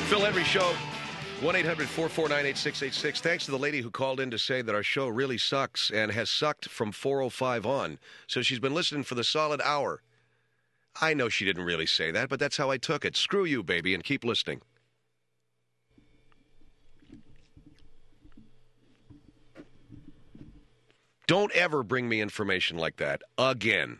Phil Henry Show, 1-800-449-8686. Thanks to the lady who called in to say that our show really sucks and has sucked from 4:05 on. So she's been listening for the solid hour. I know she didn't really say that, but that's how I took it. Screw you, baby, and keep listening. Don't ever bring me information like that again.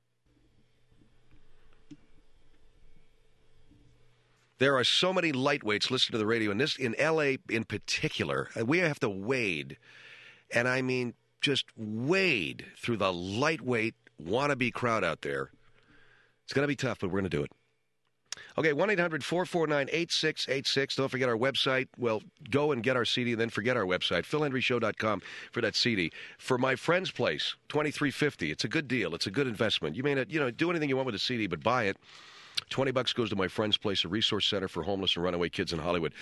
There are so many lightweights listening to the radio, and this in L.A. in particular. We have to wade, and I mean just wade through the lightweight wannabe crowd out there. It's going to be tough, but we're going to do it. Okay, 1-800-449-8686. Don't forget our website. Well, go and get our CD, and then forget our website, philhenryshow.com for that CD. For My Friend's Place, $23.50. It's a good deal. It's a good investment. You may not, do anything you want with a CD, but buy it. $20 goes to My Friend's Place, a resource center for homeless and runaway kids in Hollywood.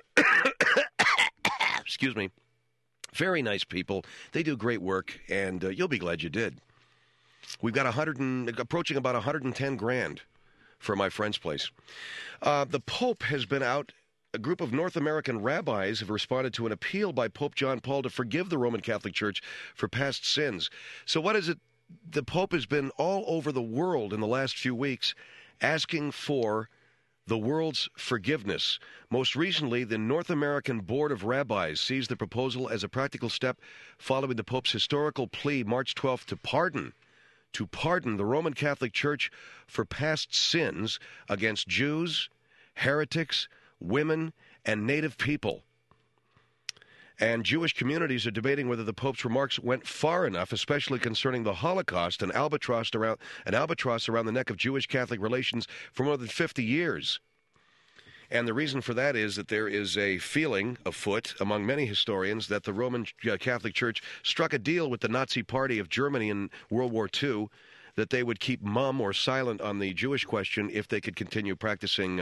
Excuse me. Very nice people. They do great work, and you'll be glad you did. We've got approaching about $110,000 for My Friend's Place. The Pope has been out. A group of North American rabbis have responded to an appeal by Pope John Paul to forgive the Roman Catholic Church for past sins. So what is it? The Pope has been all over the world in the last few weeks asking for the world's forgiveness. Most recently, the North American Board of Rabbis sees the proposal as a practical step following the Pope's historical plea March 12th to pardon the Roman Catholic Church for past sins against Jews, heretics, women, and native people. And Jewish communities are debating whether the Pope's remarks went far enough, especially concerning the Holocaust, an albatross around the neck of Jewish Catholic relations for more than 50 years. And the reason for that is that there is a feeling afoot among many historians that the Roman Catholic Church struck a deal with the Nazi Party of Germany in World War II that they would keep mum or silent on the Jewish question if they could continue practicing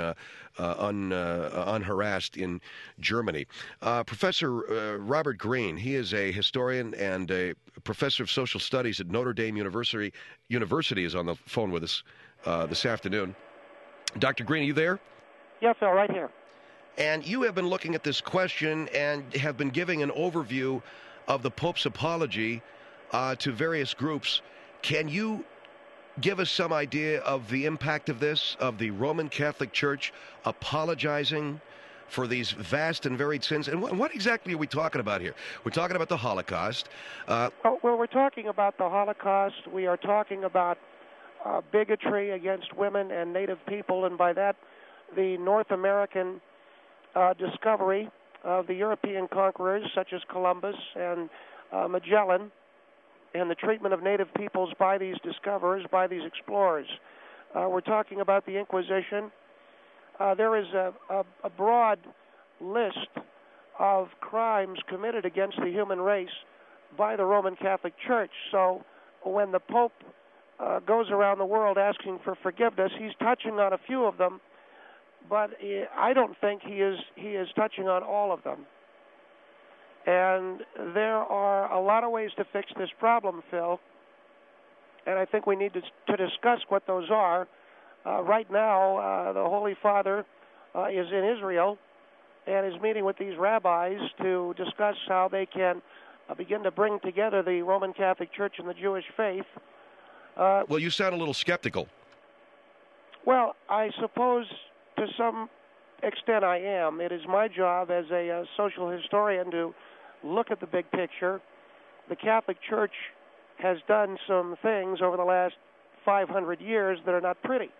unharassed in Germany. Professor Robert Greene, he is a historian and a professor of social studies at Notre Dame University, is on the phone with us this afternoon. Dr. Greene, are you there? Yes, Phil, right here. And you have been looking at this question and have been giving an overview of the Pope's apology to various groups. Can you give us some idea of the impact of this, of the Roman Catholic Church apologizing for these vast and varied sins? And what exactly are we talking about here? We're talking about the Holocaust. Well, we're talking about the Holocaust. We are talking about bigotry against women and native people, and by that, the North American discovery of the European conquerors, such as Columbus and Magellan, and the treatment of native peoples by these discoverers, by these explorers. We're talking about the Inquisition. There is a broad list of crimes committed against the human race by the Roman Catholic Church. So when the Pope goes around the world asking for forgiveness, he's touching on a few of them, but I don't think he is touching on all of them. And there are a lot of ways to fix this problem, Phil, and I think we need to discuss what those are. Right now, the Holy Father is in Israel and is meeting with these rabbis to discuss how they can begin to bring together the Roman Catholic Church and the Jewish faith. Well, you sound a little skeptical. Well, I suppose to some extent I am. It is my job as a social historian to look at the big picture. The Catholic Church has done some things over the last 500 years that are not pretty.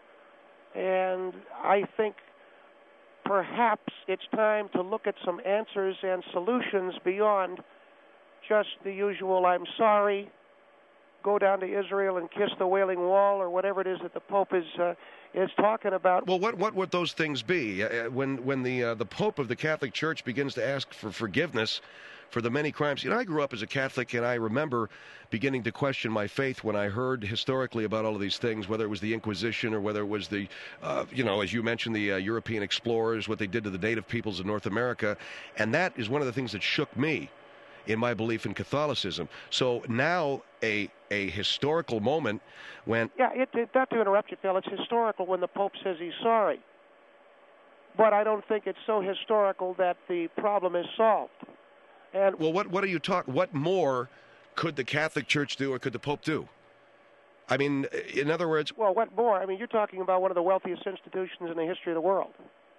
And I think perhaps it's time to look at some answers and solutions beyond just the usual "I'm sorry," go down to Israel and kiss the Wailing Wall, or whatever it is that the Pope is talking about. Well, what would those things be? When the Pope of the Catholic Church begins to ask for forgiveness for the many crimes. I grew up as a Catholic, and I remember beginning to question my faith when I heard historically about all of these things, whether it was the Inquisition or whether it was the, as you mentioned, the European explorers, what they did to the native peoples of North America. And that is one of the things that shook me in my belief in Catholicism. So now a historical moment when... Yeah, not to interrupt you, Phil, it's historical when the Pope says he's sorry. but I don't think it's so historical that the problem is solved. And well, what are you talking? What more could the Catholic Church do, or could the Pope do? I mean, in other words, well, what more? I mean, you're talking about one of the wealthiest institutions in the history of the world.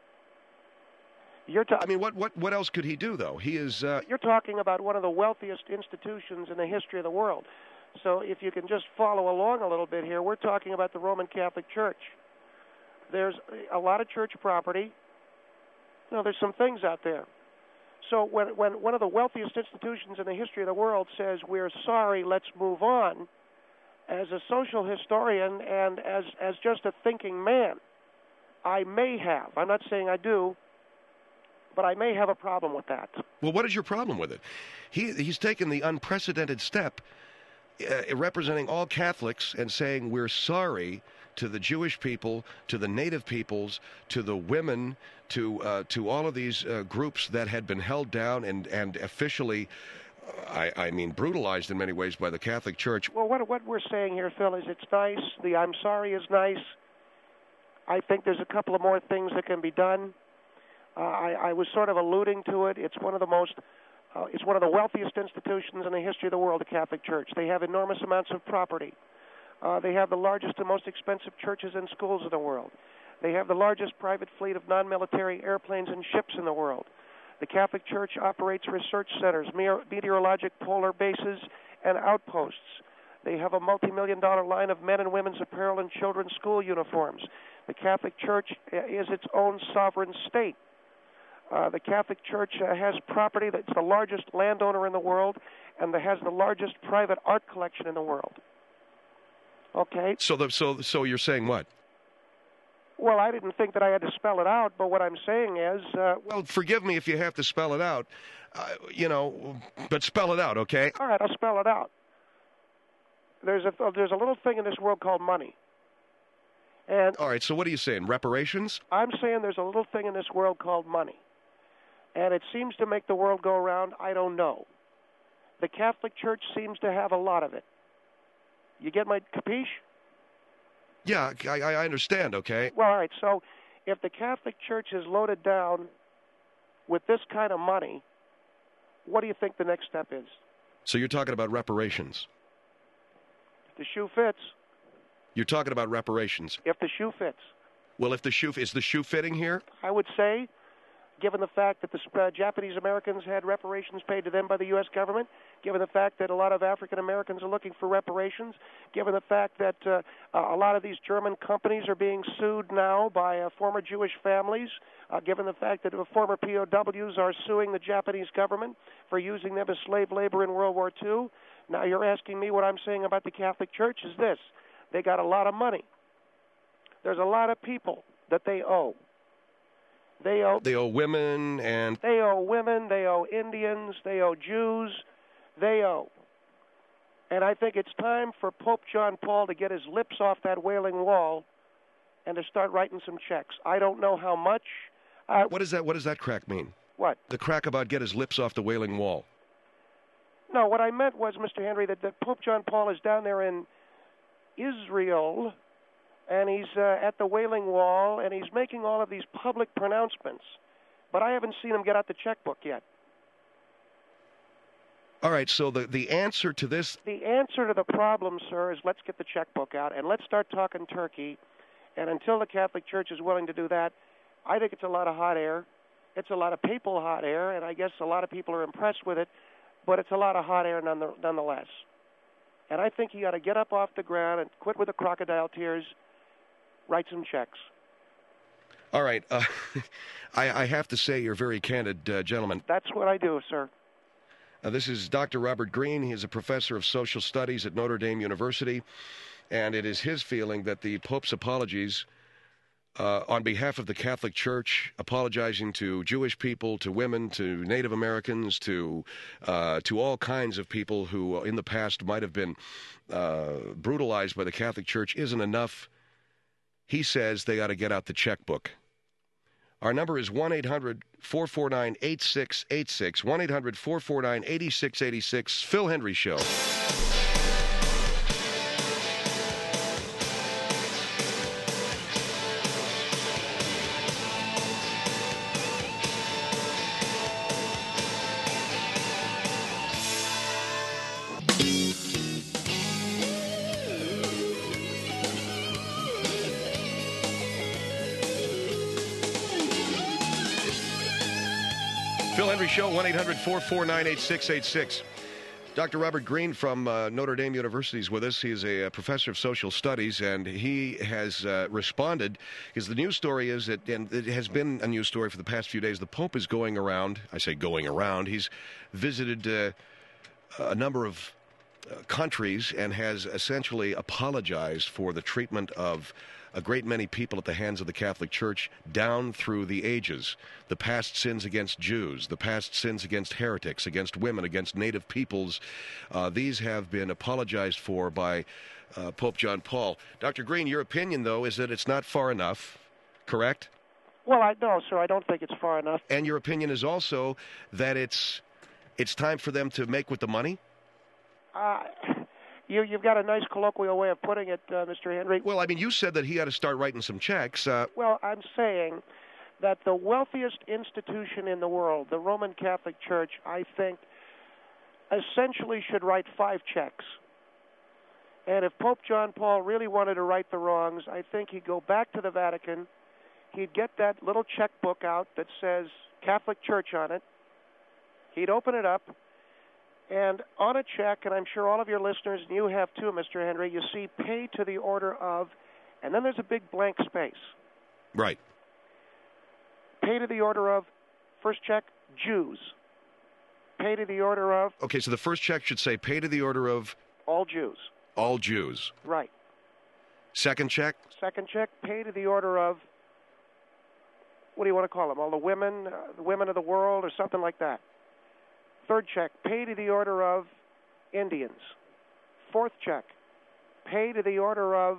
I mean, what else could he do, though? He is. You're talking about one of the wealthiest institutions in the history of the world. So if you can just follow along a little bit here, we're talking about the Roman Catholic Church. There's a lot of church property. You know, there's some things out there. So when one of the wealthiest institutions in the history of the world says, we're sorry, let's move on, as a social historian and as just a thinking man, I may have, I'm not saying I do, but I may have a problem with that. Well, what is your problem with it? He's taken the unprecedented step representing all Catholics and saying we're sorry to the Jewish people, to the native peoples, to the women, to all of these groups that had been held down and officially, I mean, brutalized in many ways by the Catholic Church. Well, what we're saying here, Phil, is it's nice. The I'm sorry is nice. I think there's a couple of more things that can be done. I was sort of alluding to it. It's one of the most, it's one of the wealthiest institutions in the history of the world, the Catholic Church. They have enormous amounts of property. They have the largest and most expensive churches and schools in the world. They have the largest private fleet of non-military airplanes and ships in the world. The Catholic Church operates research centers, meteorologic polar bases, and outposts. They have a multi-million-dollar line of men and women's apparel and children's school uniforms. The Catholic Church is its own sovereign state. The Catholic Church has property that's the largest landowner in the world and that has the largest private art collection in the world. Okay? So you're saying what? Well, I didn't think that I had to spell it out, but what I'm saying is... well, forgive me if you have to spell it out, but spell it out, okay? All right, I'll spell it out. There's a little thing in this world called money. And all right, so what are you saying, reparations? I'm saying there's a little thing in this world called money. And it seems to make the world go around, I don't know. The Catholic Church seems to have a lot of it. You get my capiche? Yeah, I understand, okay. Well, all right, so if the Catholic Church is loaded down with this kind of money, what do you think the next step is? So you're talking about reparations? If the shoe fits. You're talking about reparations? If the shoe fits. Well, is the shoe fitting here? I would say, given the fact that the Japanese Americans had reparations paid to them by the U.S. government, given the fact that a lot of African Americans are looking for reparations, given the fact that a lot of these German companies are being sued now by former Jewish families, given the fact that former POWs are suing the Japanese government for using them as slave labor in World War II. Now you're asking me what I'm saying about the Catholic Church is this. They got a lot of money. There's a lot of people that they owe. They owe women and... They owe women, they owe Indians, they owe Jews, they owe. And I think it's time for Pope John Paul to get his lips off that Wailing Wall and to start writing some checks. I don't know how much. What does that crack mean? What? The crack about get his lips off the Wailing Wall. No, what I meant was, Mr. Henry, that Pope John Paul is down there in Israel, and he's at the Wailing Wall, and he's making all of these public pronouncements. But I haven't seen him get out the checkbook yet. All right, so the answer to this... The answer to the problem, sir, is let's get the checkbook out, and let's start talking Turkey. And until the Catholic Church is willing to do that, I think it's a lot of hot air. It's a lot of papal hot air, and I guess a lot of people are impressed with it, but it's a lot of hot air nonetheless. And I think he ought to get up off the ground and quit with the crocodile tears, write some checks. All right. I have to say you're very candid, gentlemen. That's what I do, sir. This is Dr. Robert Green. He is a professor of social studies at Notre Dame University, and it is his feeling that the Pope's apologies on behalf of the Catholic Church, apologizing to Jewish people, to women, to Native Americans, to all kinds of people who in the past might have been brutalized by the Catholic Church, isn't enough. He says they ought to get out the checkbook. Our number is 1-800-449-8686, 1-800-449-8686, Phil Hendrie Show. Phil Hendrie Show, 1-800-449-8686. Dr. Robert Greene from Notre Dame University is with us. He is a professor of social studies, and he has responded, because the news story is that, and it has been a news story for the past few days, the Pope is going around. I say going around. He's visited a number of countries and has essentially apologized for the treatment of a great many people at the hands of the Catholic Church down through the ages. The past sins against Jews, the past sins against heretics, against women, against native peoples, these have been apologized for by Pope John Paul. Dr. Greene, your opinion, though, is that it's not far enough, correct? Well, no, sir, I don't think it's far enough. And your opinion is also that it's time for them to make with the money? You've got a nice colloquial way of putting it, Mr. Hendrie. Well, I mean, you said that he had to start writing some checks. Well, I'm saying that the wealthiest institution in the world, the Roman Catholic Church, I think, essentially should write 5 checks. And if Pope John Paul really wanted to right the wrongs, I think he'd go back to the Vatican, he'd get that little checkbook out that says Catholic Church on it, he'd open it up, and on a check, and I'm sure all of your listeners, and you have too, Mr. Hendrie, you see pay to the order of, and then there's a big blank space. Right. Pay to the order of, first check, Jews. Pay to the order of... Okay, so the first check should say pay to the order of... All Jews. All Jews. Right. Second check? Second check, pay to the order of... What do you want to call them? All the women of the world, or something like that. Third check, pay to the order of Indians. Fourth check, pay to the order of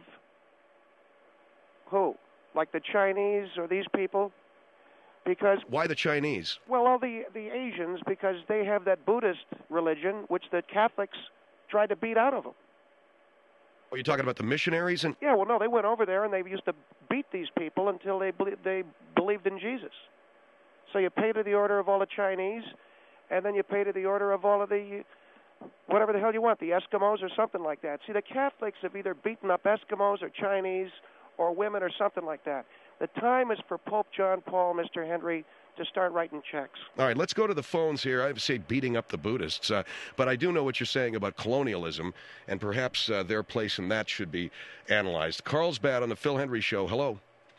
who? Like the Chinese or these people? Because why the Chinese? Well, all the Asians, because they have that Buddhist religion, which the Catholics tried to beat out of them. Are you talking about the missionaries? Yeah, well, no, they went over there and they used to beat these people until they believed in Jesus. So you pay to the order of all the Chinese, and then you pay to the order of all of the, whatever the hell you want, the Eskimos or something like that. See, the Catholics have either beaten up Eskimos or Chinese or women or something like that. The time is for Pope John Paul, Mr. Hendrie, to start writing checks. All right, let's go to the phones here. I would say beating up the Buddhists, but I do know what you're saying about colonialism, and perhaps their place in that should be analyzed. Carlsbad on the Phil Hendrie Show. Hello.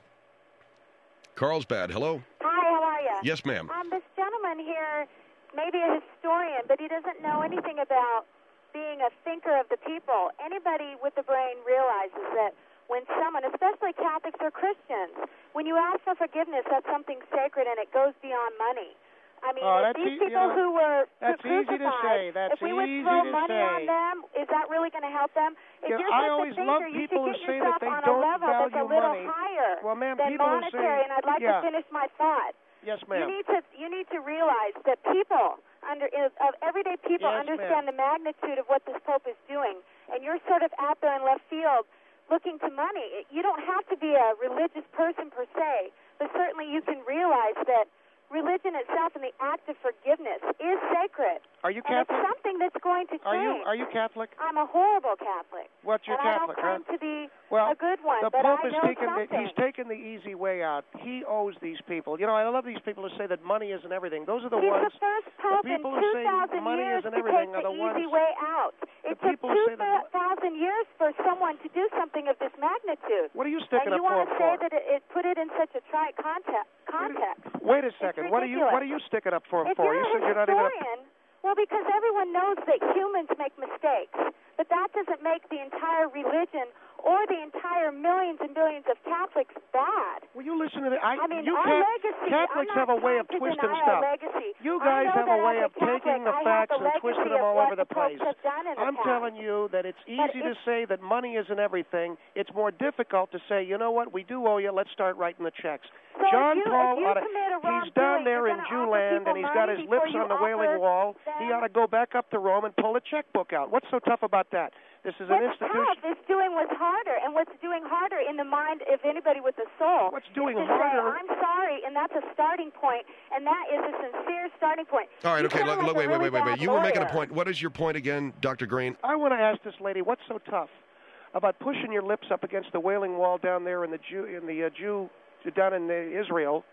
Carlsbad, hello. Hi, how are you? Yes, ma'am. This gentleman here, maybe a historian, but he doesn't know anything about being a thinker of the people. Anybody with a brain realizes that when someone, especially Catholics or Christians, when you ask for forgiveness, that's something sacred and it goes beyond money. I mean, these people who were crucified, if we would throw money on them, is that really going to help them? If you're such a thinker, you should get yourself on a level that's a little higher than monetary, and I'd like to finish my thought. Yes, ma'am. You need to realize that people, everyday people, understand the magnitude of what this Pope is doing, and you're sort of out there in left field looking to money. You don't have to be a religious person per se, but certainly you can realize that religion itself and the act of forgiveness is sacred. Are you Catholic? And it's something that's going to change. Are you Catholic? I'm a horrible Catholic. What's your Catholic, I don't claim to be well, a good one, the but Pope I know something. He's taken the easy way out. He owes these people. You know, I love these people who say that money isn't everything. Those are the ones. He's the first Pope in 2,000 years to take the easy way out. It took 2,000 years for someone to do something of this magnitude. What are you sticking up for? And you want to say that it put it in such a trite context. Wait a second. What are you sticking up for him for? You said you're not even. Well, because everyone knows that humans make mistakes, but that doesn't make the entire religion or the entire millions and billions of Catholics bad. Well, you listen to the... our legacy... Catholics have a way of twisting stuff. You guys have a way of taking the facts and twisting them all over the place. I'm telling you that it's easy to say that money isn't everything. It's more difficult to say, you know what, we do owe you, let's start writing the checks. So John Paul, he's down there in Jewland, and he's got his lips on the Wailing Wall. He ought to go back up to Rome and pull a checkbook out. What's so tough about that? This is an institution. What's tough is doing what's harder, and what's doing harder in the mind of anybody with a soul. What's doing harder? Say, I'm sorry, and that's a starting point, and that is a sincere starting point. All right, okay, wait. You were making a point. What is your point again, Dr. Greene? I want to ask this lady, what's so tough about pushing your lips up against the Wailing Wall down there in Israel?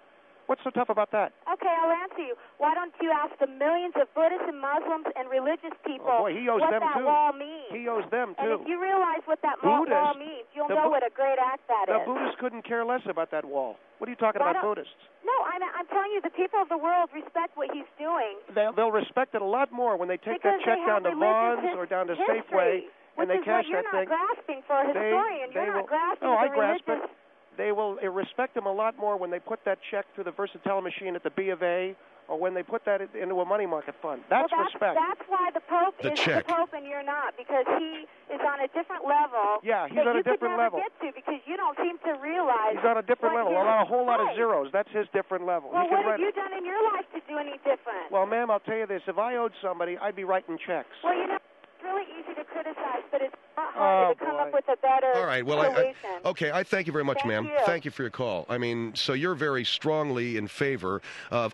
What's so tough about that? Okay, I'll answer you. Why don't you ask the millions of Buddhists and Muslims and religious people boy, he owes what them that too. wall means? He owes them, too. And if you realize what that wall means, you'll know what a great act that The is. Buddhists couldn't care less about that wall. What are you talking about, Buddhists? No, I'm telling you, the people of the world respect what he's doing. They'll respect it a lot more when they take that check down to Vaughn's or down to Safeway and they cash that thing. Which is what you're not grasping for a historian. You're not grasping I the grasp religious... it. They will respect them a lot more when they put that check through the Versatile machine at the B of A or when they put that into a money market fund. That's respect. That's why the Pope is the Pope and you're not, because he is on a different level. Yeah, he's on a different level. That you could never get to because you don't seem to realize. He's on a different level, a whole lot of zeros. That's his different level. Well, what have you done in your life to do any different? Well, ma'am, I'll tell you this. If I owed somebody, I'd be writing checks. Well, it's really easy to criticize, but it's not hard to come up with a better All right. Well, solution. I thank you very much, ma'am. Thank you for your call. I mean, so you're very strongly in favor of...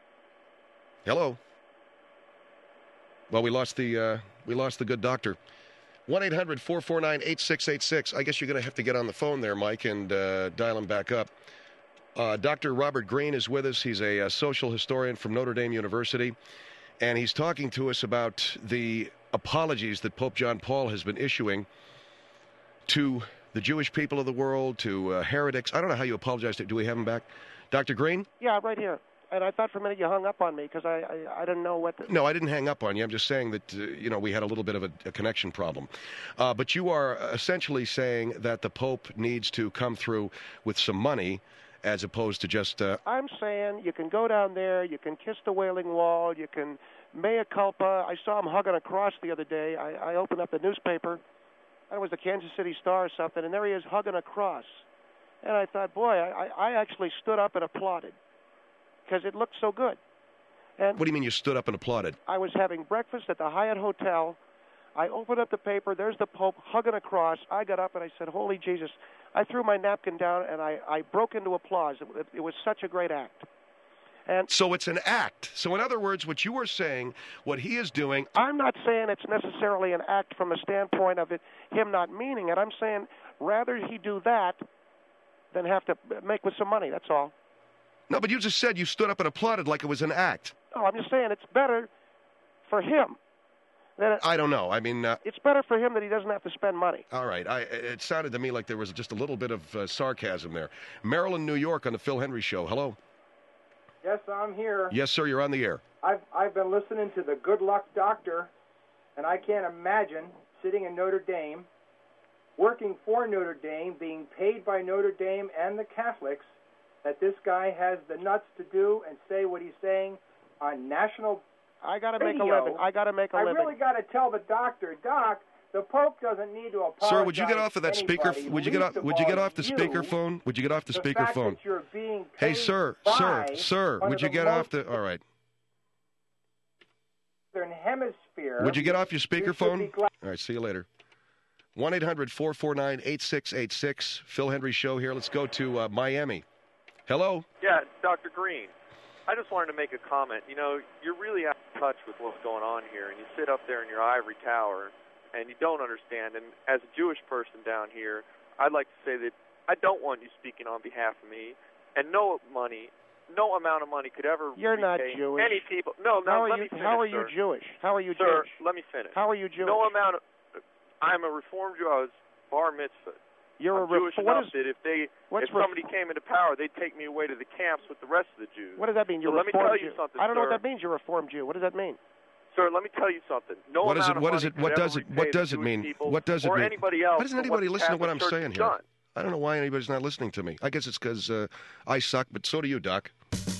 Hello. Well, we lost the good doctor. 1-800-449-8686. I guess you're going to have to get on the phone there, Mike, and dial him back up. Dr. Robert Greene is with us. He's a social historian from Notre Dame University, and he's talking to us about the apologies that Pope John Paul has been issuing to the Jewish people of the world, to heretics. I don't know how you apologize to. Do we have him back? Dr. Greene? Yeah, right here. And I thought for a minute you hung up on me because I didn't know what... No, I didn't hang up on you. I'm just saying that, we had a little bit of a connection problem. But you are essentially saying that the Pope needs to come through with some money as opposed to just... I'm saying you can go down there, you can kiss the Wailing Wall, you can mea culpa. I saw him hugging a cross the other day. I opened up the newspaper. It was the Kansas City Star or something, and there he is hugging a cross. And I thought, boy, I actually stood up and applauded because it looked so good. And what do you mean you stood up and applauded? I was having breakfast at the Hyatt Hotel. I opened up the paper. There's the Pope hugging a cross. I got up and I said, holy Jesus. I threw my napkin down and I broke into applause. It was such a great act. And so it's an act. So in other words, what you are saying, what he is doing... I'm not saying it's necessarily an act from a standpoint of him not meaning it. I'm saying rather he do that than have to make with some money. That's all. No, but you just said you stood up and applauded like it was an act. No, I'm just saying it's better for him. I don't know. I mean... it's better for him that he doesn't have to spend money. All right. It sounded to me like there was just a little bit of sarcasm there. Maryland, New York on the Phil Henry Show. Hello. Yes, I'm here. Yes, sir, you're on the air. I've been listening to the Good Luck Doctor, and I can't imagine sitting in Notre Dame, working for Notre Dame, being paid by Notre Dame and the Catholics, that this guy has the nuts to do and say what he's saying on national I got to make a living. I really got to tell the doctor, Doc, the Pope doesn't need to apologize. Sir, would you get off of that speaker? Would you get off the speakerphone? Would you get off the speakerphone? Hey, sir, would you get off the? All right. Hemisphere. Would you get off your speakerphone? All right. See you later. 1-800-449-8686. Phil Henry Show here. Let's go to Miami. Hello. Yeah, Dr. Greene. I just wanted to make a comment. You're really out of touch with what's going on here, and you sit up there in your ivory tower, and you don't understand. And as a Jewish person down here, I'd like to say that I don't want you speaking on behalf of me, and no amount of money could ever You're not Jewish. Any people. No, let me finish, How are you Jewish? How are you Jewish? Sir, let me finish. How are you Jewish? No amount of... I'm a Reformed Jew. I was bar mitzvah. You're Jewish enough that if somebody came into power, they'd take me away to the camps with the rest of the Jews. What does that mean? You're let me tell you something, I don't know what sir. that means. You're a Reformed Jew. What does that mean? Sir, let me tell you something. What does it mean? What does it mean? What does it mean? Anybody else? Why doesn't anybody listen to what I'm saying here? Done? I don't know why anybody's not listening to me. I guess it's because I suck, but so do you, Doc.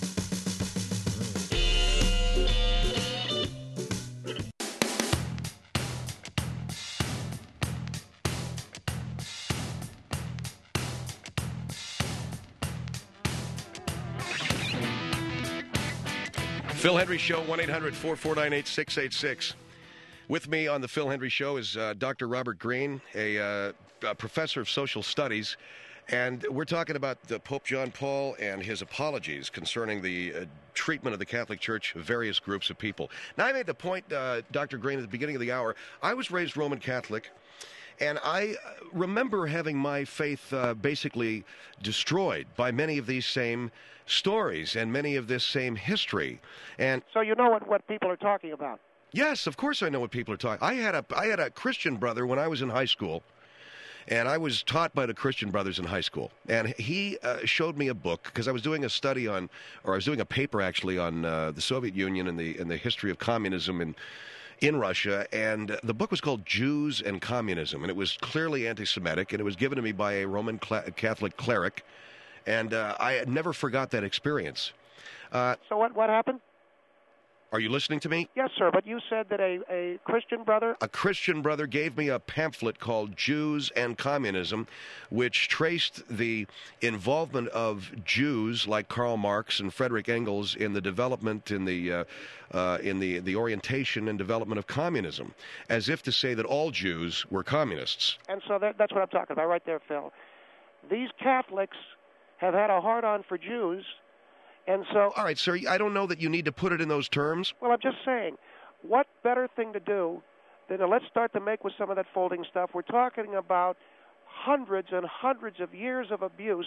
Phil Henry Show, 1-800-449-8686. With me on the Phil Henry Show is Dr. Robert Greene, a professor of social studies, and we're talking about Pope John Paul and his apologies concerning the treatment of the Catholic Church of various groups of people. Now, I made the point, Dr. Greene, at the beginning of the hour, I was raised Roman Catholic, And I remember having my faith basically destroyed by many of these same stories and many of this same history. And so you know what people are talking about. Yes, of course I know what people are talking. I had a Christian brother when I was in high school, and I was taught by the Christian brothers in high school. And he showed me a book because I was doing a study on, or I was doing a paper actually on the Soviet Union and the history of communism in Russia. And the book was called Jews and Communism, and it was clearly anti-Semitic, and it was given to me by a Roman Catholic cleric. And I never forgot that experience. So what happened? Are you listening to me? Yes, sir, but you said that a Christian brother... A Christian brother gave me a pamphlet called Jews and Communism, which traced the involvement of Jews like Karl Marx and Frederick Engels in the development, in the orientation and development of communism, as if to say that all Jews were communists. And so that's what I'm talking about right there, Phil. These Catholics have had a hard-on for Jews... And so, all right, sir, I don't know that you need to put it in those terms. Well, I'm just saying, what better thing to do than to let's start to make with some of that folding stuff. We're talking about hundreds and hundreds of years of abuse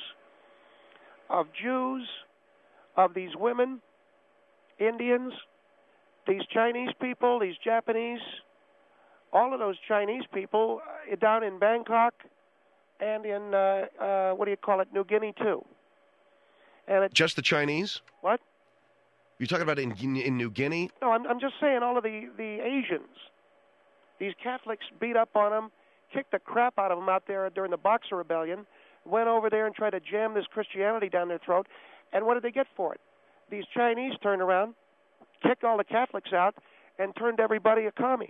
of Jews, of these women, Indians, these Chinese people, these Japanese, all of those Chinese people down in Bangkok and in, New Guinea, too. And just the Chinese? What? You're talking about in New Guinea? No, I'm just saying all of the Asians. These Catholics beat up on them, kicked the crap out of them out there during the Boxer Rebellion, went over there and tried to jam this Christianity down their throat. And what did they get for it? These Chinese turned around, kicked all the Catholics out, and turned everybody a commie.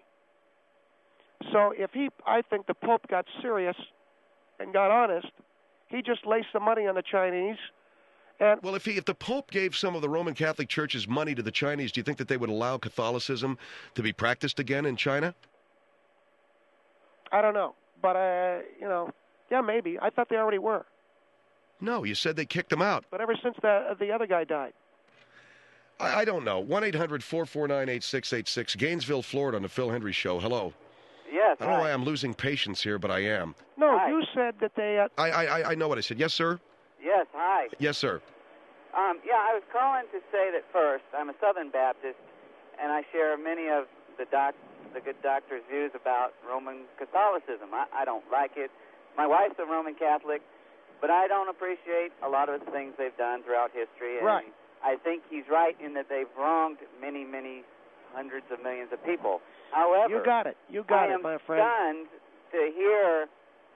So I think the Pope got serious and got honest. He just laced the money on the Chinese. Well, if the Pope gave some of the Roman Catholic churches money to the Chinese, do you think that they would allow Catholicism to be practiced again in China? I don't know. But, yeah, maybe. I thought they already were. No, you said they kicked them out. But ever since the other guy died. I don't know. 1-800-449-8686. Gainesville, Florida on the Phil Hendry Show. Hello. Yes, I don't know why I'm losing patience here, but I am. No, hi. You said that they... I know what I said. Yes, sir? Yes, hi. Yes, sir. I was calling to say that first, I'm a Southern Baptist, and I share many of the good doctor's views about Roman Catholicism. I don't like it. My wife's a Roman Catholic, but I don't appreciate a lot of the things they've done throughout history. And right. I think he's right in that they've wronged many, many hundreds of millions of people. However, you got it, my friend. I am stunned to hear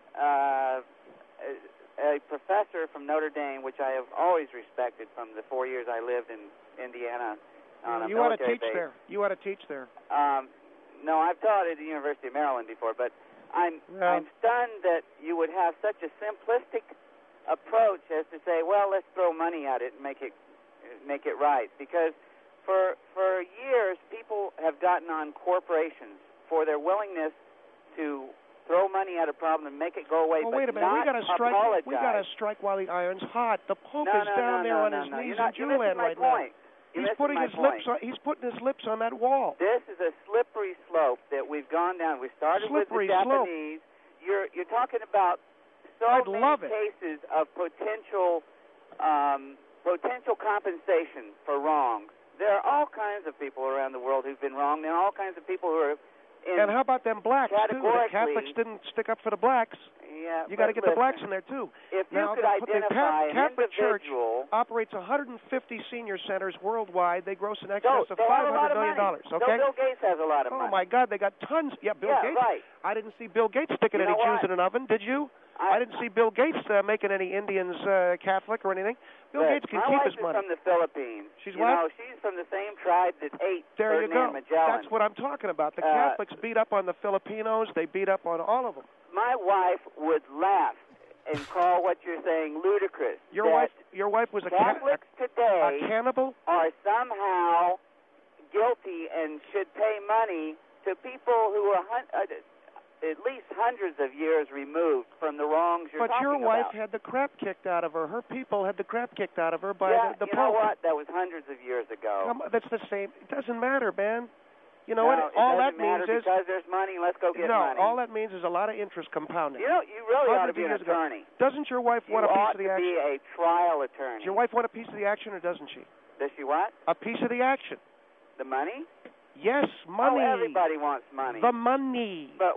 a professor from Notre Dame, which I have always respected from the 4 years I lived in Indiana on a military base. You ought to teach there. No, I've taught at the University of Maryland before, but I'm stunned that you would have such a simplistic approach as to say, well, let's throw money at it and make it right. Because for years, people have gotten on corporations for their willingness to throw money at a problem and make it go away. Well, but wait a minute. not apologize. We got to strike while the iron's hot. The Pope is down there on his knees in Jewland right now. He's putting his lips on that wall. This is a slippery slope that we've gone down. We started with the Japanese. You're talking about many cases of potential compensation for wrongs. There are all kinds of people around the world who've been wronged. There are all kinds of people who are. And how about them blacks, too? The Catholics didn't stick up for the blacks. Yeah, you got to get the blacks in there, too. If you could identify the Catholic Church individual... operates 150 senior centers worldwide. They gross in excess of $500 million. Okay? Bill Gates has a lot of money. Oh, my God, they got tons. Yeah, Bill Gates. Right. I didn't see Bill Gates sticking any Jews in an oven, did you? I didn't see Bill Gates making any Indians Catholic or anything. Bill Gates can keep his money. My wife is from the Philippines. She's what? She's from the same tribe that ate There you go. Magellan. That's what I'm talking about. The Catholics beat up on the Filipinos. They beat up on all of them. My wife would laugh and call what you're saying ludicrous. Your wife was Catholics today a cannibal? Are somehow guilty and should pay money to people who are at least hundreds of years removed from the wrongs you're talking about. But your wife had the crap kicked out of her. Her people had the crap kicked out of her by the Pope. You know what? That was hundreds of years ago. That's the same. It doesn't matter, man. You know what? All that means is because there's money. Let's go get money. No, all that means is a lot of interest compounding. You know, you really ought to be an attorney. Doesn't your wife want a piece of the action? You ought to be a trial attorney. Does your wife want a piece of the action, or doesn't she? Does she what? A piece of the action. The money? Yes, money. Oh, everybody wants money. The money. But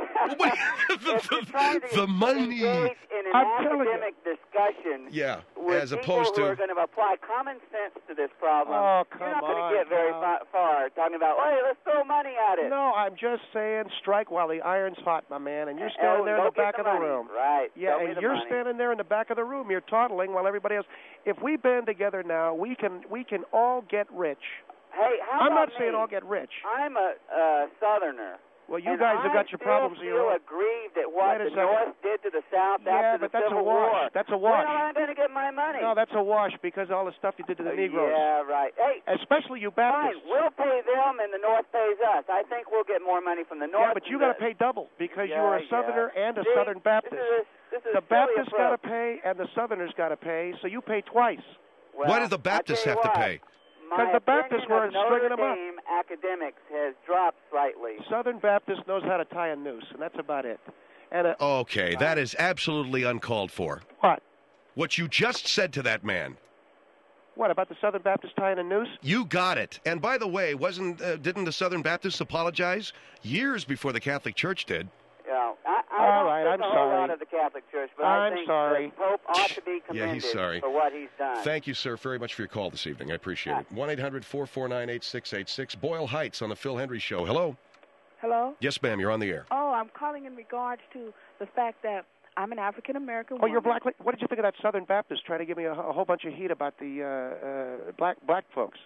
the money. Engage in an academic discussion with as opposed people who to are going to apply common sense to this problem. Oh, come You're not on. going to get very far talking about, hey, let's throw money at it. No, I'm just saying strike while the iron's hot, my man, and you're standing there in the back of the room. Right. Yeah, and you're standing there in the back of the room. You're toddling while everybody else. If we band together now, we can all get rich. Hey, how I'm about not saying all get rich. I'm a Southerner. Well, you guys have got your problems. I feel aggrieved at what the North did to the South after the Civil War. That's a wash. When am I going to get my money? No, that's a wash because all the stuff you did to the Negroes. Yeah, right. Hey, especially you Baptists. Fine, we'll pay them and the North pays us. I think we'll get more money from the North. Yeah, but you got to pay double because you are a Southerner and a Southern Baptist. This is the Baptists got to pay and the Southerners got to pay, so you pay twice. Well, why do the Baptists have to pay? Because the Baptists were stringing them up. Notre Dame academics has dropped slightly. Southern Baptist knows how to tie a noose, and that's about it. And okay, that is absolutely uncalled for. What? What you just said to that man. What, about the Southern Baptist tying a noose? You got it. And by the way, didn't the Southern Baptists apologize years before the Catholic Church did? Yeah, all right, I'm sorry. sorry. A lot of the Catholic Church, but I think the Pope ought to be commended he's sorry. for what he's done. Thank you, sir, very much for your call this evening. I appreciate it. 1-800-449-8686. Boyle Heights on the Phil Hendry Show. Hello? Hello? Yes, ma'am, you're on the air. Oh, I'm calling in regards to the fact that I'm an African-American woman. Oh, you're black. What did you think of that Southern Baptist trying to give me a whole bunch of heat about the black folks?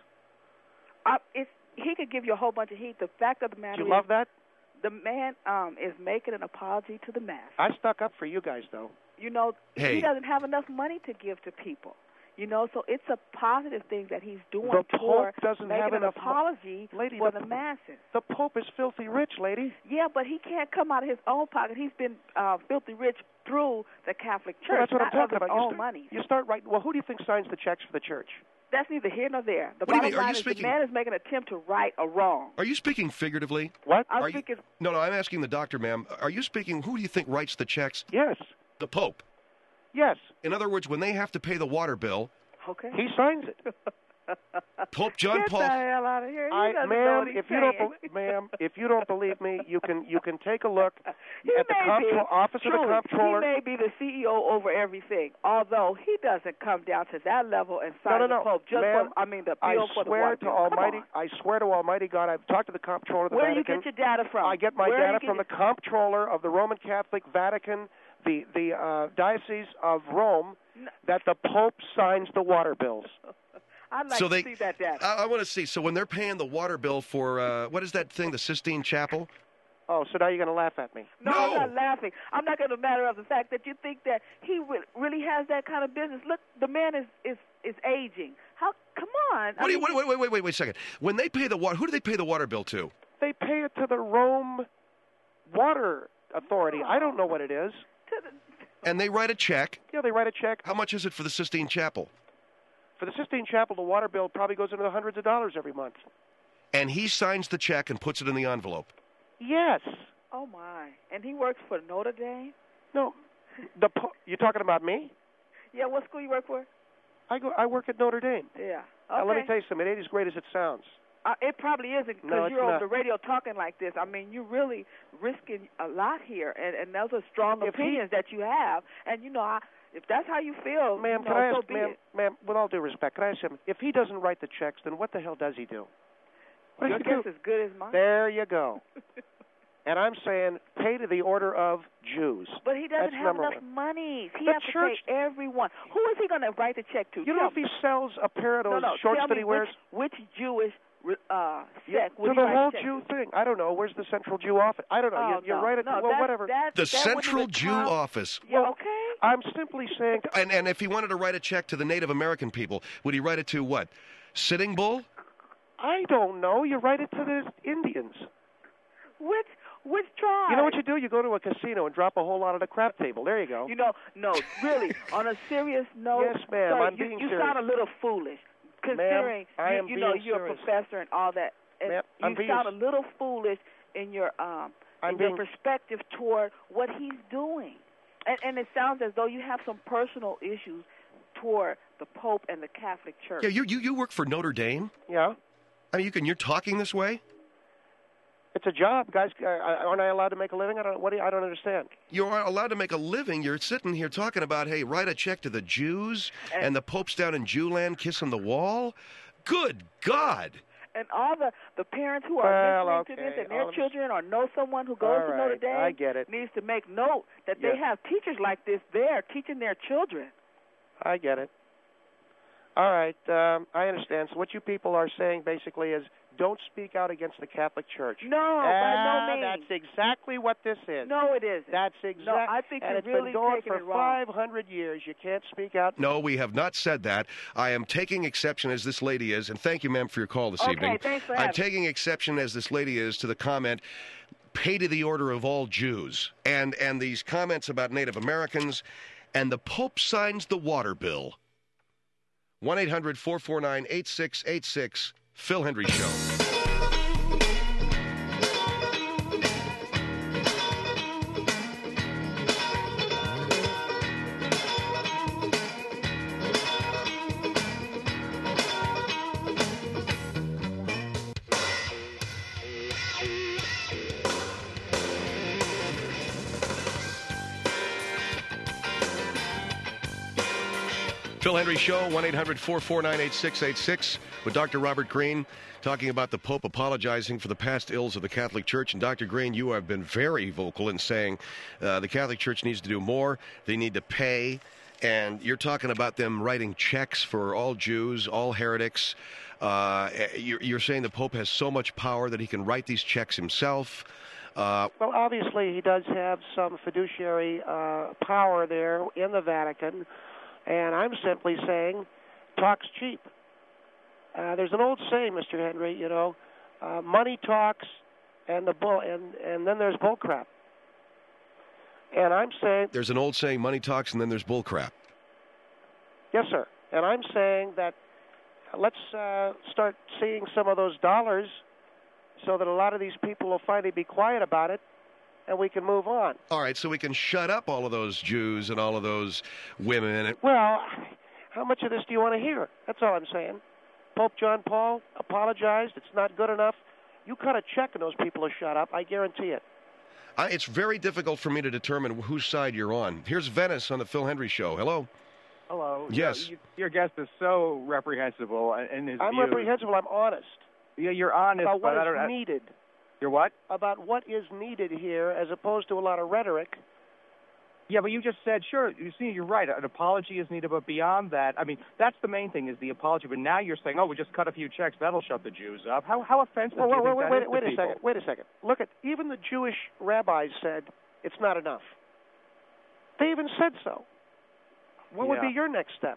He could give you a whole bunch of heat. The fact of the matter is... Did you love that? The man is making an apology to the masses. I stuck up for you guys, though. You know, he doesn't have enough money to give to people. You know, so it's a positive thing that he's doing Pope doesn't making have an enough apology lady, for the masses. The Pope is filthy rich, lady. Yeah, but he can't come out of his own pocket. He's been filthy rich through the Catholic Church. Well, that's what I'm talking about. Own money. You start writing. Well, who do you think signs the checks for the church? That's neither here nor there. The bottom line is the man is making an attempt to right a wrong. Are you speaking figuratively? What? I'm speaking... No, I'm asking the doctor, ma'am. Are you speaking, who do you think writes the checks? Yes. The Pope? Yes. In other words, when they have to pay the water bill... Okay. He signs it. Pope John Get Paul... the hell out of here. Ma'am, if you don't believe me, you can take a look at the office of the comptroller. He may be the CEO over everything, although he doesn't come down to that level and sign the Pope. Just ma'am, the bill for the water bill. I swear to Almighty God, I've talked to the comptroller of the Vatican. Where do you get your data from? I get my data from the comptroller of the Roman Catholic Vatican, the Diocese of Rome, that the Pope signs the water bills. I'd like to see that data. I want to see. So when they're paying the water bill for, what is that thing, the Sistine Chapel? Oh, so now you're going to laugh at me. No, I'm not laughing. I'm not going to matter of the fact that you think that he really has that kind of business. Look, the man is aging. Come on. Wait a second. When they pay the water, who do they pay the water bill to? They pay it to the Rome Water Authority. I don't know what it is. And they write a check. Yeah, they write a check. How much is it for the Sistine Chapel? For the Sistine Chapel, the water bill probably goes into the hundreds of dollars every month. And he signs the check and puts it in the envelope. Yes. Oh, my. And he works for Notre Dame? No. You talking about me? Yeah, what school you work for? I work at Notre Dame. Yeah. Okay. Now, let me tell you something. It ain't as great as it sounds. It probably isn't because you're on the radio talking like this. I mean, you're really risking a lot here, and those are strong opinions that you have. And, you know, if that's how you feel, ma'am, can I ask, ma'am, with all due respect, can I ask him, if he doesn't write the checks, then what the hell does he do? Your guess is good as mine. There you go. And I'm saying pay to the order of Jews. But he doesn't have enough money. He has to pay everyone. Who is he going to write the check to? You know if he sells a pair of those shorts that he wears? Which Jewish sect would he the whole Jew thing. I don't know. Where's the Central Jew office? I don't know. You're right. Whatever. The Central Jew office. Yeah, okay. I'm simply saying... And if he wanted to write a check to the Native American people, would he write it to what? Sitting Bull? I don't know. You write it to the Indians. Which tribe? You know what you do? You go to a casino and drop a whole lot on the crap table. There you go. You know, no, really, on a serious note, yes, ma'am, I'm being serious. You sound a little foolish, considering you're a professor and all that. you sound a little foolish in your your perspective toward what he's doing. And it sounds as though you have some personal issues toward the Pope and the Catholic Church. Yeah, you work for Notre Dame? Yeah. I mean, you're talking this way? It's a job, guys. Aren't I allowed to make a living? I don't understand. You aren't allowed to make a living. You're sitting here talking about, hey, write a check to the Jews, and the Pope's down in Jewland kissing the wall. Good God! And all the parents who are listening to this and their children or know someone who goes to Notre Dame I get it. needs to make note that they have teachers like this there teaching their children. I get it. All right, I understand. So what you people are saying basically is don't speak out against the Catholic Church. No, by no means. That's exactly what this is. No, it isn't. That's exactly. No, I think and you're really it's been going taking for it wrong. 500 years. You can't speak out. No, we have not said that. I am taking exception, as this lady is, and thank you, ma'am, for your call this evening. Thanks for I'm taking exception, as this lady is, to the comment, pay to the order of all Jews, and these comments about Native Americans, and the Pope signs the water bill. 1-800-449-8686, Phil Hendrie Show. Phil Hendrie Show, 1-800-449-8686, with Dr. Robert Green, talking about the Pope apologizing for the past ills of the Catholic Church. And Dr. Green, you have been very vocal in saying the Catholic Church needs to do more. They need to pay. And you're talking about them writing checks for all Jews, all heretics. You're saying the Pope has so much power that he can write these checks himself. Well, obviously, he does have some fiduciary power there in the Vatican. And I'm simply saying, talk's cheap. There's an old saying, Mr. Hendrie, money talks, and and then there's bull crap. And I'm saying there's an old saying, money talks, and then there's bull crap. Yes, sir. And I'm saying that let's start seeing some of those dollars, so that a lot of these people will finally be quiet about it, and we can move on. All right, so we can shut up all of those Jews and all of those women. Well, how much of this do you want to hear? That's all I'm saying. Pope John Paul apologized. It's not good enough. You cut a check and those people will shut up. I guarantee it. It's very difficult for me to determine whose side you're on. Here's Venice on the Phil Hendrie Show. Hello. Hello. Yes. Your guest is so reprehensible in his I'm views. reprehensible. I'm honest. Yeah, you're honest. About what but is needed. You're what? About what is needed here, as opposed to a lot of rhetoric. Yeah, but you just said, sure, you see, you're right. An apology is needed, but beyond that, I mean, that's the main thing is the apology. But now you're saying, we just cut a few checks. That'll shut the Jews up. How offensive do you think that is to people? Wait a second. Look at, even the Jewish rabbis said it's not enough. They even said so. What would be your next step?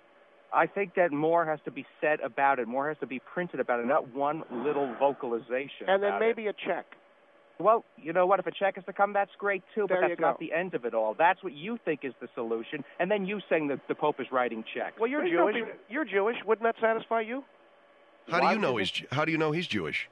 I think that more has to be said about it. More has to be printed about it, not one little vocalization. And then maybe a check. Well, you know what? If a check is to come, that's great, too, but that's not go. the end of it all. That's what you think is the solution, and then you saying that the Pope is writing checks. Well, you're Jewish. You're Jewish. Wouldn't that satisfy you? How do you know he's Jewish?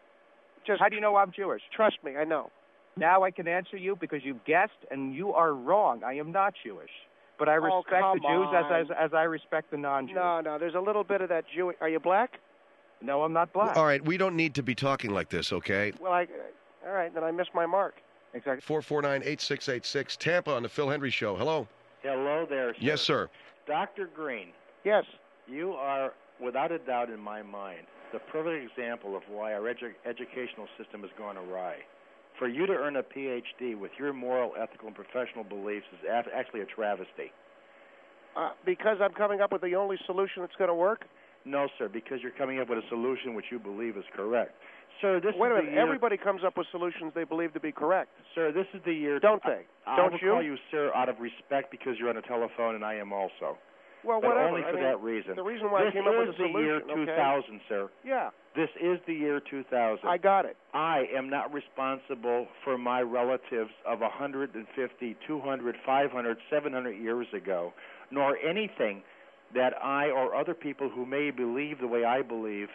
How do you know I'm Jewish? Trust me, I know. Now I can answer you because you've guessed, and you are wrong. I am not Jewish. But I respect the Jews as I respect the non-Jews. No, there's a little bit of that Jewish. Are you black? No, I'm not black. All right, we don't need to be talking like this, okay? Well, all right, then I missed my mark. Exactly. 449-8686, Tampa on the Phil Hendrie Show. Hello. Hello there, sir. Yes, sir. Dr. Green. Yes. You are, without a doubt in my mind, the perfect example of why our educational system has gone awry. For you to earn a Ph.D. with your moral, ethical, and professional beliefs is actually a travesty. Because I'm coming up with the only solution that's going to work? No, sir, because you're coming up with a solution which you believe is correct. Sir, this Wait is a minute. the year... Everybody comes up with solutions they believe to be correct. Sir, this is the year... Don't they? Don't you? I will call you, sir, out of respect because you're on a telephone and I am also. Well, but whatever. only for that reason. The reason why I came up with a solution. This is the year 2000, sir. Yeah. This is the year 2000. I got it. I am not responsible for my relatives of 150, 200, 500, 700 years ago, nor anything that I or other people who may believe the way I believe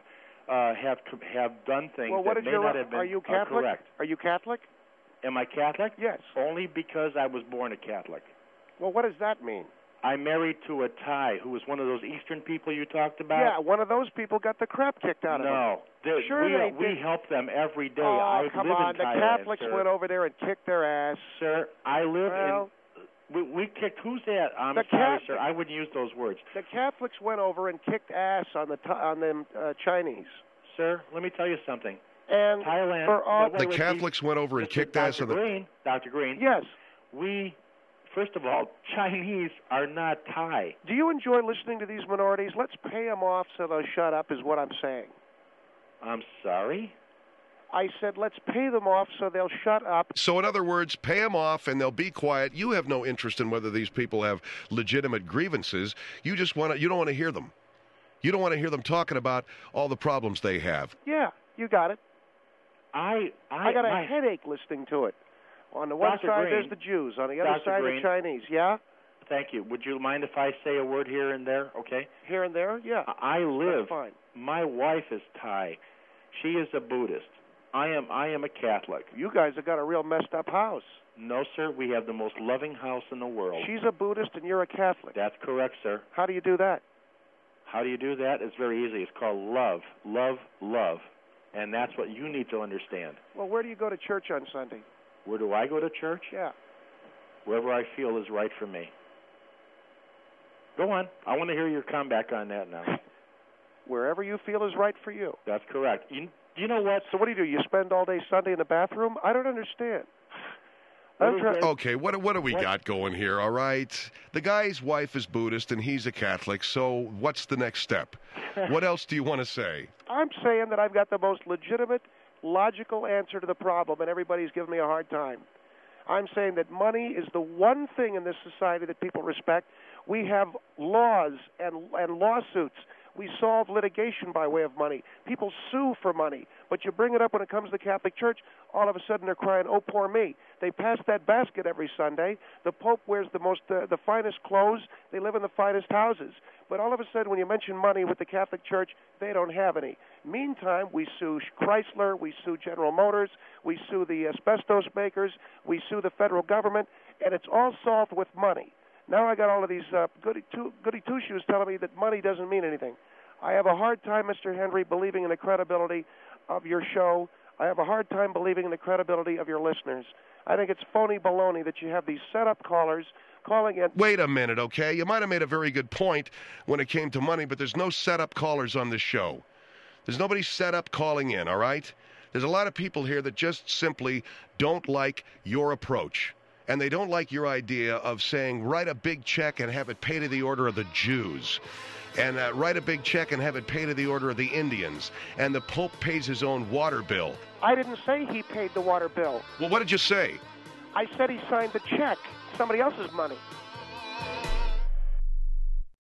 have done things that may not have been Are you Catholic? correct. Are you Catholic? Am I Catholic? Yes. Only because I was born a Catholic. Well, what does that mean? I'm married to a Thai who was one of those Eastern people you talked about. Yeah, one of those people got the crap kicked out of them. No. Sure we help them every day. Oh, I come live on. in The Thailand, Catholics sir. went over there and kicked their ass. Sir, I live well, in... We kicked... Who's that? I'm sorry, sir. I wouldn't use those words. The Catholics went over and kicked ass on them Chinese. Sir, let me tell you something. And Thailand... for all, the Catholics went over and kicked ass on the... Dr. Green. Yes. First of all, Chinese are not Thai. Do you enjoy listening to these minorities? Let's pay them off so they'll shut up is what I'm saying. I'm sorry? I said let's pay them off so they'll shut up. So in other words, pay them off and they'll be quiet. You have no interest in whether these people have legitimate grievances. You don't want to hear them. You don't want to hear them talking about all the problems they have. Yeah, you got it. I got a headache listening to it. On the one Dr. side, Green, there's the Jews. On the other Dr. side, Green, the Chinese. Yeah? Thank you. Would you mind if I say a word here and there? Okay. Here and there? Yeah. I live. That's fine. My wife is Thai. She is a Buddhist. I am a Catholic. You guys have got a real messed up house. No, sir. We have the most loving house in the world. She's a Buddhist and you're a Catholic. That's correct, sir. How do you do that? How do you do that? It's very easy. It's called love. Love, love. And that's what you need to understand. Well, where do you go to church on Sunday? Where do I go to church? Yeah. Wherever I feel is right for me. Go on. I want to hear your comeback on that now. Wherever you feel is right for you. That's correct. You know what? So what do? You spend all day Sunday in the bathroom? I don't understand. Okay, what do we got going here, all right? The guy's wife is Buddhist and he's a Catholic, so what's the next step? What else do you want to say? I'm saying that I've got the most legitimate, logical answer to the problem, and everybody's giving me a hard time. I'm saying that money is the one thing in this society that people respect. We have laws and lawsuits. We solve litigation by way of money. People sue for money. But you bring it up when it comes to the Catholic Church, all of a sudden they're crying, oh, poor me. They pass that basket every Sunday. The Pope wears the finest clothes. They live in the finest houses. But all of a sudden, when you mention money with the Catholic Church, they don't have any. Meantime, we sue Chrysler, we sue General Motors, we sue the asbestos makers, we sue the federal government, and it's all solved with money. Now I got all of these goody two-shoes telling me that money doesn't mean anything. I have a hard time, Mr. Henry, believing in the credibility of your show. I have a hard time believing in the credibility of your listeners. I think it's phony baloney that you have these set-up callers calling in. Wait a minute, okay? You might have made a very good point when it came to money, but there's no set-up callers on this show. There's nobody set up calling in, all right? There's a lot of people here that just simply don't like your approach. And they don't like your idea of saying, write a big check and have it pay to the order of the Jews. And write a big check and have it pay to the order of the Indians. And the Pope pays his own water bill. I didn't say he paid the water bill. Well, what did you say? I said he signed the check. Somebody else's money.